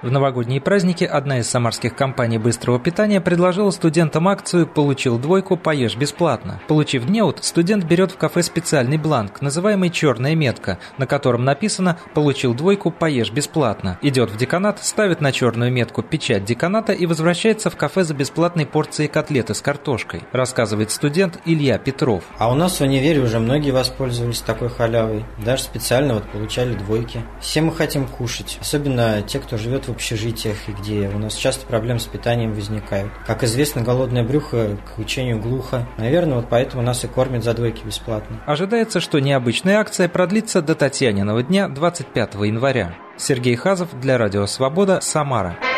В новогодние праздники одна из самарских компаний быстрого питания предложила студентам акцию «Получил двойку, поешь бесплатно». Получив НЕУТ, студент берет в кафе специальный бланк, называемый «черная метка», на котором написано «Получил двойку, поешь бесплатно». Идет в деканат, ставит на черную метку печать деканата и возвращается в кафе за бесплатной порцией котлеты с картошкой, рассказывает студент Илья Петров. А у нас в универе уже многие воспользовались такой халявой. Даже специально получали двойки. Все мы хотим кушать, особенно те, кто живет в общежитиях и где у нас часто проблемы с питанием возникают. Как известно, голодное брюхо к учению глухо. Наверное, поэтому нас и кормят за двойки бесплатно. Ожидается, что необычная акция продлится до Татьяниного дня 25 января. Сергей Хазов для Радио Свобода, Самара.